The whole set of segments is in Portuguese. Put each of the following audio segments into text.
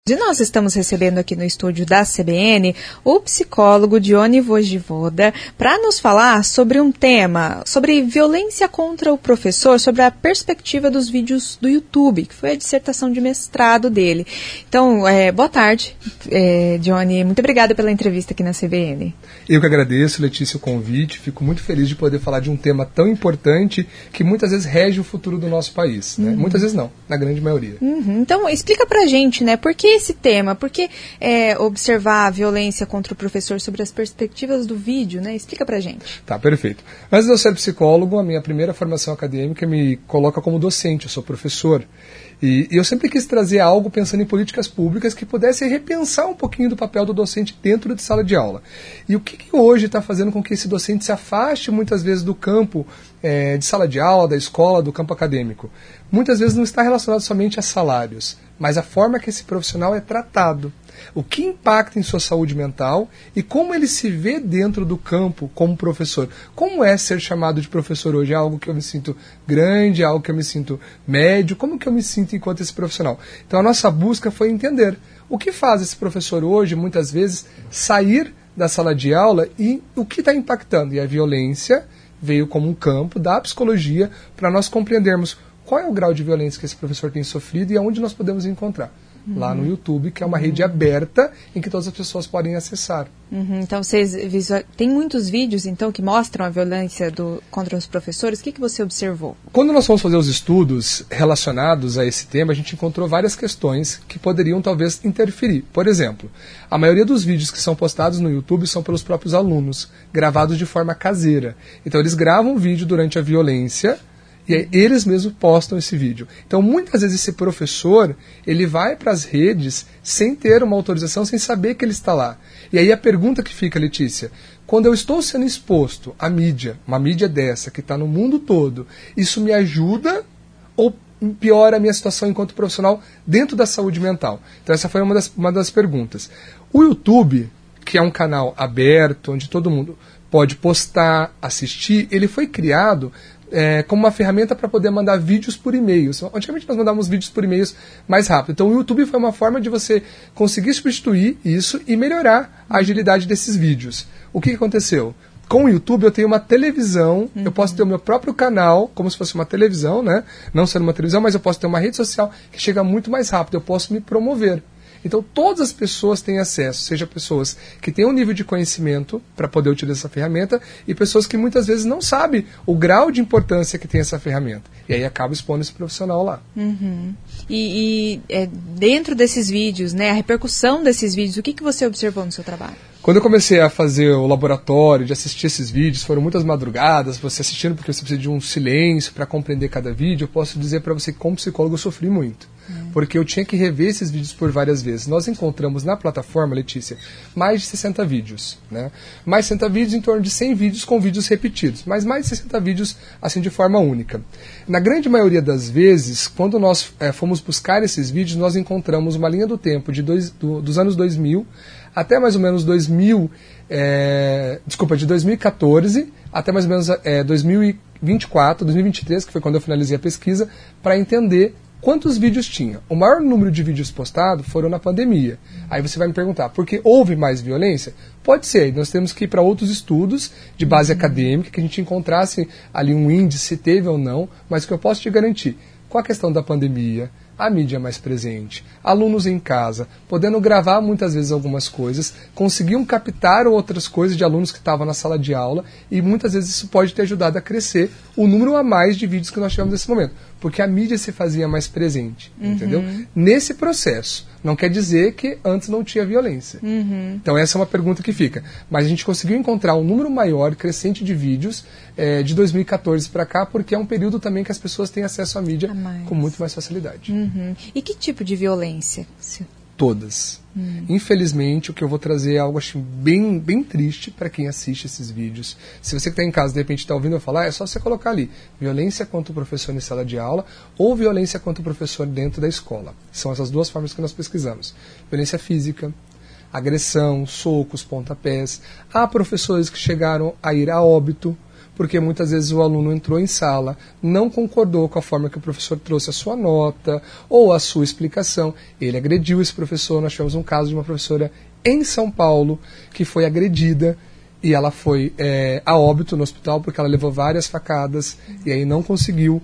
E nós estamos recebendo aqui no estúdio da CBN o psicólogo Diony Voivoda para nos falar sobre um tema, sobre violência contra o professor, sobre a perspectiva dos vídeos do YouTube, que foi a dissertação de mestrado dele. Então, boa tarde, Diony. Muito obrigada pela entrevista aqui na CBN. Eu que agradeço, Letícia, o convite. Fico muito feliz de poder falar de um tema tão importante que muitas vezes rege o futuro do nosso país. Né? Muitas vezes não, na grande maioria. Então, explica pra gente, né? Por que esse tema? Por que observar a violência contra o professor sobre as perspectivas do vídeo, né? Explica pra gente. Tá, perfeito. Antes de eu ser psicólogo, a minha primeira formação acadêmica me coloca como docente, eu sou professor. E eu sempre quis trazer algo pensando em políticas públicas que pudesse repensar um pouquinho do papel do docente dentro de sala de aula. E o que hoje está fazendo com que esse docente se afaste muitas vezes do campo de sala de aula, da escola, do campo acadêmico? Muitas vezes não está relacionado somente a salários, mas a forma que esse profissional é tratado. O que impacta em sua saúde mental e como ele se vê dentro do campo como professor. Como é ser chamado de professor hoje? É algo que eu me sinto grande, é algo que eu me sinto médio? Como que eu me sinto enquanto esse profissional? Então a nossa busca foi entender o que faz esse professor hoje, muitas vezes, sair da sala de aula e o que está impactando. E a violência veio como um campo da psicologia para nós compreendermos qual é o grau de violência que esse professor tem sofrido e aonde nós podemos encontrar. Lá no YouTube, que é uma rede aberta em que todas as pessoas podem acessar. Então, vocês tem muitos vídeos então que mostram a violência contra os professores. O que você observou? Quando nós fomos fazer os estudos relacionados a esse tema, a gente encontrou várias questões que poderiam talvez interferir. Por exemplo, a maioria dos vídeos que são postados no YouTube são pelos próprios alunos, gravados de forma caseira. Então, eles gravam um vídeo durante a violência e aí eles mesmos postam esse vídeo. Então, muitas vezes esse professor, ele vai para as redes sem ter uma autorização, sem saber que ele está lá. E aí a pergunta que fica, Letícia, quando eu estou sendo exposto à mídia, uma mídia dessa, que está no mundo todo, isso me ajuda ou piora a minha situação enquanto profissional dentro da saúde mental? Então, essa foi uma das perguntas. O YouTube, que é um canal aberto, onde todo mundo pode postar, assistir, ele foi criado como uma ferramenta para poder mandar vídeos por e-mail. Antigamente nós mandávamos vídeos por e-mails mais rápido. Então o YouTube foi uma forma de você conseguir substituir isso e melhorar a agilidade desses vídeos. O que aconteceu? Com o YouTube eu tenho uma televisão, eu posso ter o meu próprio canal, como se fosse uma televisão, né? Não sendo uma televisão, mas eu posso ter uma rede social que chega muito mais rápido, eu posso me promover. Então, todas as pessoas têm acesso, seja pessoas que têm um nível de conhecimento para poder utilizar essa ferramenta e pessoas que muitas vezes não sabem o grau de importância que tem essa ferramenta. E aí acaba expondo esse profissional lá. E dentro desses vídeos, né, a repercussão desses vídeos, o que você observou no seu trabalho? Quando eu comecei a fazer o laboratório, de assistir esses vídeos, foram muitas madrugadas, você assistindo porque você precisa de um silêncio para compreender cada vídeo, eu posso dizer para você que como psicólogo eu sofri muito. Porque eu tinha que rever esses vídeos por várias vezes. Nós encontramos na plataforma, Letícia, mais de 60 vídeos. Né? Mais 60 vídeos, em torno de 100 vídeos com vídeos repetidos. Mas mais de 60 vídeos assim de forma única. Na grande maioria das vezes, quando nós fomos buscar esses vídeos, nós encontramos uma linha do tempo dos anos 2000 até mais ou menos 2014 até mais ou menos 2024, 2023, que foi quando eu finalizei a pesquisa, para entender quantos vídeos tinha. O maior número de vídeos postados foram na pandemia. Aí você vai me perguntar, por que houve mais violência? Pode ser, nós temos que ir para outros estudos de base acadêmica, que a gente encontrasse ali um índice, se teve ou não, mas o que eu posso te garantir, com a questão da pandemia, a mídia mais presente, alunos em casa, podendo gravar muitas vezes algumas coisas, conseguiam captar outras coisas de alunos que estavam na sala de aula e muitas vezes isso pode ter ajudado a crescer o número a mais de vídeos que nós tivemos nesse momento, porque a mídia se fazia mais presente, entendeu? Nesse processo. Não quer dizer que antes não tinha violência. Então essa é uma pergunta que fica. Mas a gente conseguiu encontrar um número maior, crescente de vídeos de 2014 para cá, porque é um período também que as pessoas têm acesso à mídia com muito mais facilidade. E que tipo de violência? Todas. Infelizmente, o que eu vou trazer é algo acho, bem triste para quem assiste esses vídeos. Se você que está em casa, de repente está ouvindo eu falar, é só você colocar ali violência contra o professor em sala de aula ou violência contra o professor dentro da escola. São essas duas formas que nós pesquisamos. Violência física, agressão, socos, pontapés. Há professores que chegaram a ir a óbito porque muitas vezes o aluno entrou em sala, não concordou com a forma que o professor trouxe a sua nota ou a sua explicação, ele agrediu esse professor. Nós tivemos um caso de uma professora em São Paulo que foi agredida e ela foi a óbito no hospital porque ela levou várias facadas e aí não conseguiu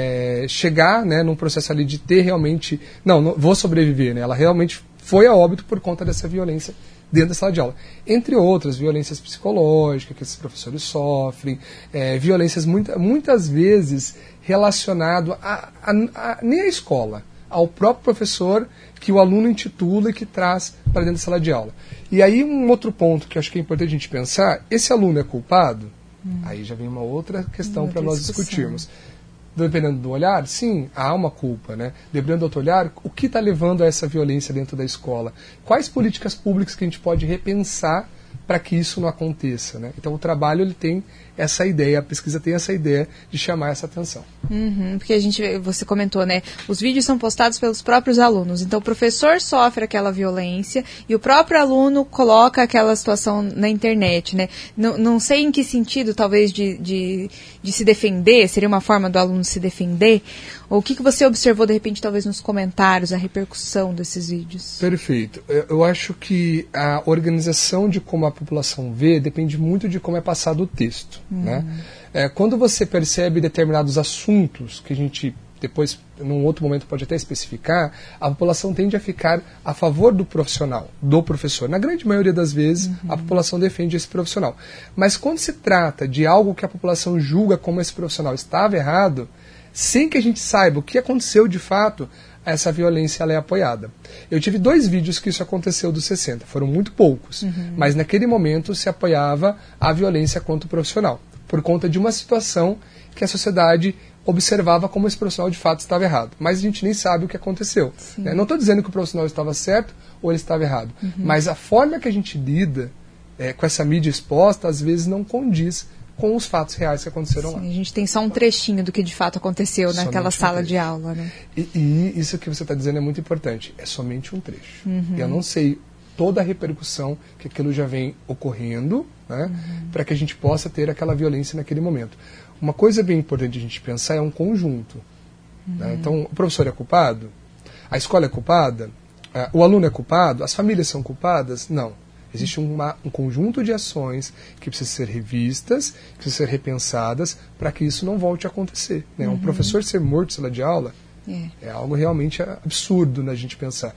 chegar, né, num processo ali de ter realmente, não vou sobreviver, né? Ela realmente foi a óbito por conta dessa violência dentro da sala de aula. Entre outras, violências psicológicas que esses professores sofrem, violências muitas vezes relacionadas nem à escola, ao próprio professor que o aluno intitula e que traz para dentro da sala de aula. E aí um outro ponto que eu acho que é importante a gente pensar, esse aluno é culpado? Aí já vem uma outra questão para nós discutirmos. Dependendo do olhar, sim, há uma culpa, né? Dependendo do outro olhar, o que está levando a essa violência dentro da escola? Quais políticas públicas que a gente pode repensar para que isso não aconteça, né? Então o trabalho ele tem essa ideia, a pesquisa tem essa ideia de chamar essa atenção. Porque você comentou, né? Os vídeos são postados pelos próprios alunos. Então o professor sofre aquela violência e o próprio aluno coloca aquela situação na internet, né? Não sei em que sentido, talvez, de se defender, seria uma forma do aluno se defender? Ou o que você observou, de repente, talvez nos comentários, a repercussão desses vídeos? Perfeito. Eu acho que a organização de como a população vê depende muito de como é passado o texto. Né? Quando você percebe determinados assuntos, que a gente depois, num outro momento, pode até especificar, a população tende a ficar a favor do profissional, do professor. Na grande maioria das vezes, a população defende esse profissional. Mas quando se trata de algo que a população julga como esse profissional estava errado, sem que a gente saiba o que aconteceu de fato, essa violência ela é apoiada. Eu tive 2 vídeos que isso aconteceu dos 60, foram muito poucos, mas naquele momento se apoiava a violência contra o profissional, por conta de uma situação que a sociedade observava como esse profissional de fato estava errado. Mas a gente nem sabe o que aconteceu. Né? Não estou dizendo que o profissional estava certo ou ele estava errado, mas a forma que a gente lida com essa mídia exposta, às vezes não condiz com os fatos reais que aconteceram lá. A gente tem só um trechinho do que de fato aconteceu naquela sala de aula, né? E isso que você está dizendo é muito importante. É somente um trecho. Eu não sei toda a repercussão que aquilo já vem ocorrendo, né, para que a gente possa ter aquela violência naquele momento. Uma coisa bem importante a gente pensar é um conjunto. Né? Então, o professor é culpado? A escola é culpada? O aluno é culpado? As famílias são culpadas? Não. Existe um conjunto de ações que precisam ser revistas, que precisam ser repensadas para que isso não volte a acontecer. Né? Um professor ser morto em sala de aula é algo realmente absurdo, né, a gente pensar.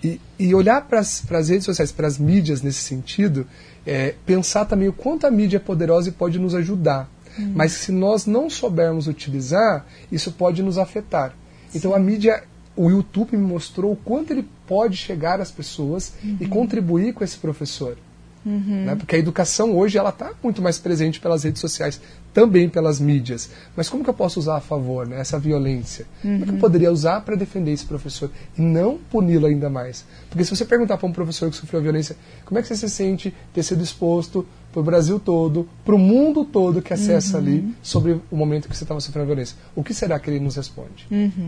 E olhar para as redes sociais, para as mídias nesse sentido, pensar também o quanto a mídia é poderosa e pode nos ajudar. Mas se nós não soubermos utilizar, isso pode nos afetar. Então a mídia... O YouTube me mostrou o quanto ele pode chegar às pessoas e contribuir com esse professor. Né? Porque a educação hoje ela está muito mais presente pelas redes sociais, também pelas mídias. Mas como que eu posso usar a favor, né, essa violência? Como que eu poderia usar para defender esse professor e não puni-lo ainda mais? Porque se você perguntar para um professor que sofreu violência, como é que você se sente ter sido exposto para o Brasil todo, para o mundo todo que acessa ali sobre o momento que você estava sofrendo violência? O que será que ele nos responde?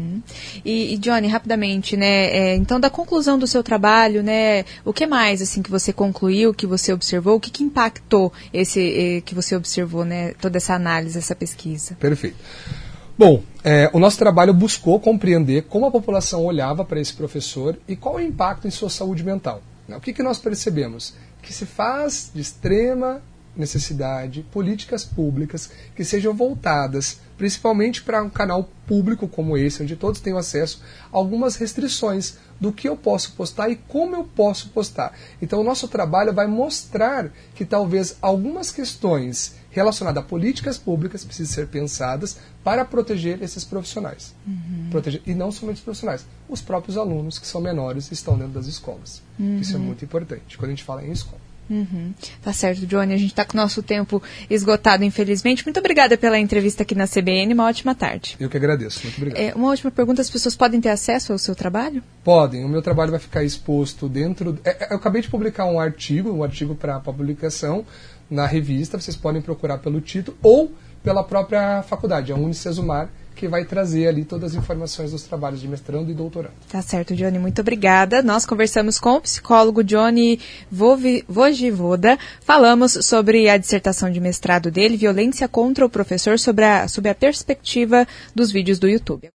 E Johnny, rapidamente, né? Então, da conclusão do seu trabalho, né? O que mais assim que você concluiu, que você observou, o que impactou esse que você observou, né? Toda essa análise, essa pesquisa. Perfeito. Bom, o nosso trabalho buscou compreender como a população olhava para esse professor e qual é o impacto em sua saúde mental. Né? O que nós percebemos? Que se faz de extrema necessidade políticas públicas que sejam voltadas principalmente para um canal público como esse, onde todos tenham acesso a algumas restrições do que eu posso postar e como eu posso postar. Então o nosso trabalho vai mostrar que talvez algumas questões relacionadas a políticas públicas precisem ser pensadas para proteger esses profissionais. E não somente os profissionais, os próprios alunos que são menores e estão dentro das escolas. Isso é muito importante quando a gente fala em escola. Tá certo, Johnny. A gente está com o nosso tempo esgotado, infelizmente. Muito obrigada pela entrevista aqui na CBN. Uma ótima tarde. Eu que agradeço. Muito obrigado. Uma última pergunta. As pessoas podem ter acesso ao seu trabalho? Podem. O meu trabalho vai ficar exposto dentro... Eu acabei de publicar um artigo para publicação na revista. Vocês podem procurar pelo título ou pela própria faculdade, a Unicesumar, que que vai trazer ali todas as informações dos trabalhos de mestrando e doutorando. Tá certo, Johnny, muito obrigada. Nós conversamos com o psicólogo Johnny Vojivoda, falamos sobre a dissertação de mestrado dele, Violência contra o Professor, sob a perspectiva dos vídeos do YouTube.